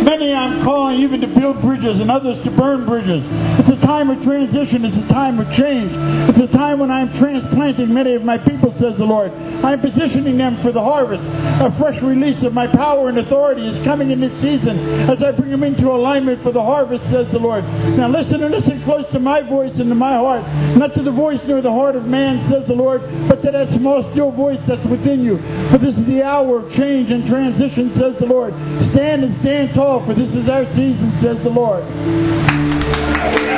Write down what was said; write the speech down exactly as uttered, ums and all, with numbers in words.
Many I'm calling even to build bridges and others to burn bridges. It's a time of transition. It's a time of change. It's a time when I'm transplanting many of my people, says the Lord. I'm positioning them for the harvest. A fresh release of my power and authority is coming in this season as I bring them into alignment for the harvest, says the Lord. Now listen and listen close to my voice and to my heart, not to the voice nor the heart of man, says the Lord, but to that small still voice that's within you. For this is the hour of change and transition, says the Lord. Stand and stand tall, for this is our season, says the Lord.